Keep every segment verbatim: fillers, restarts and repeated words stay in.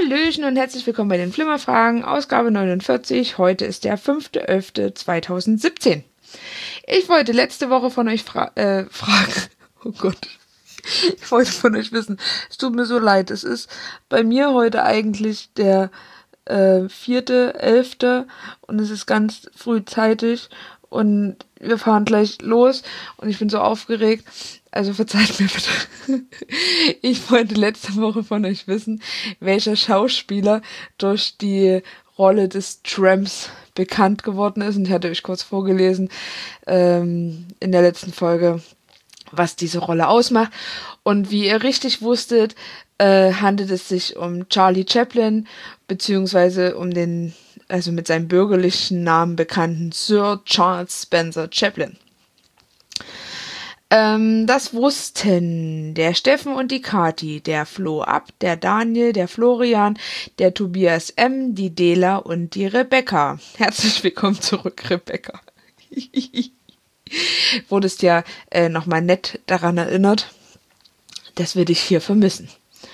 Hallöchen und herzlich willkommen bei den Flimmerfragen, Ausgabe neunundvierzig. Heute ist der fünfter elfter zweitausendsiebzehn. Ich wollte letzte Woche von euch fra- äh, fragen, oh Gott, ich wollte von euch wissen, es tut mir so leid, es ist bei mir heute eigentlich der äh, vierter elfter und es ist ganz frühzeitig und wir fahren gleich los und ich bin so aufgeregt. Also verzeiht mir bitte. Ich wollte letzte Woche von euch wissen, welcher Schauspieler durch die Rolle des Tramps bekannt geworden ist. Und ich hatte euch kurz vorgelesen ähm, in der letzten Folge, was diese Rolle ausmacht. Und wie ihr richtig wusstet, äh, handelt es sich um Charlie Chaplin, beziehungsweise um den, also mit seinem bürgerlichen Namen bekannten Sir Charles Spencer Chaplin. Ähm, das wussten der Steffen und die Kati, der Flo Ab, der Daniel, der Florian, der Tobias M., die Dela und die Rebecca. Herzlich willkommen zurück, Rebecca. Wurdest ja äh, nochmal nett daran erinnert, dass wir dich hier vermissen.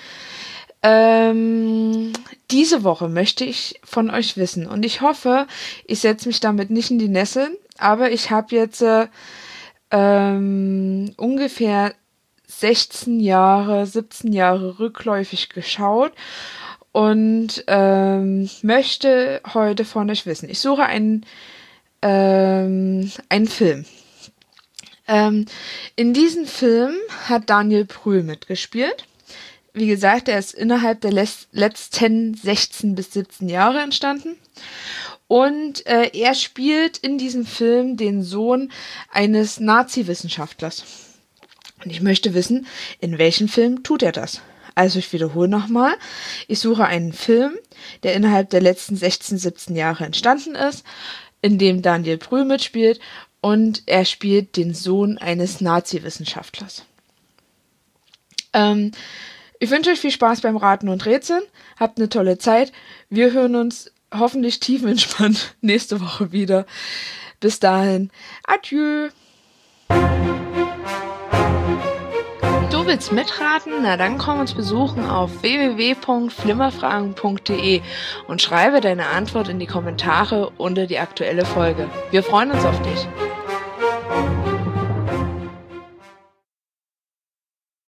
Ähm, diese Woche möchte ich von euch wissen und ich hoffe, ich setze mich damit nicht in die Nesseln, aber ich habe jetzt äh, Ähm, ungefähr sechzehn Jahre, siebzehn Jahre rückläufig geschaut und ähm, möchte heute von euch wissen. Ich suche einen, ähm, einen Film. Ähm, in diesem Film hat Daniel Brühl mitgespielt. Wie gesagt, er ist innerhalb der les- letzten sechzehn bis siebzehn Jahre entstanden. Und äh, er spielt in diesem Film den Sohn eines Nazi-Wissenschaftlers. Und ich möchte wissen, in welchem Film tut er das? Also ich wiederhole nochmal. Ich suche einen Film, der innerhalb der letzten sechzehn, siebzehn Jahre entstanden ist, in dem Daniel Brühl mitspielt und er spielt den Sohn eines Nazi-Wissenschaftlers. Ähm, ich wünsche euch viel Spaß beim Raten und Rätseln. Habt eine tolle Zeit. Wir hören uns hoffentlich tiefenentspannt nächste Woche wieder. Bis dahin, adieu. Du willst mitraten? Na dann komm uns besuchen auf w w w punkt flimmerfragen punkt d e und schreibe deine Antwort in die Kommentare unter die aktuelle Folge. Wir freuen uns auf dich.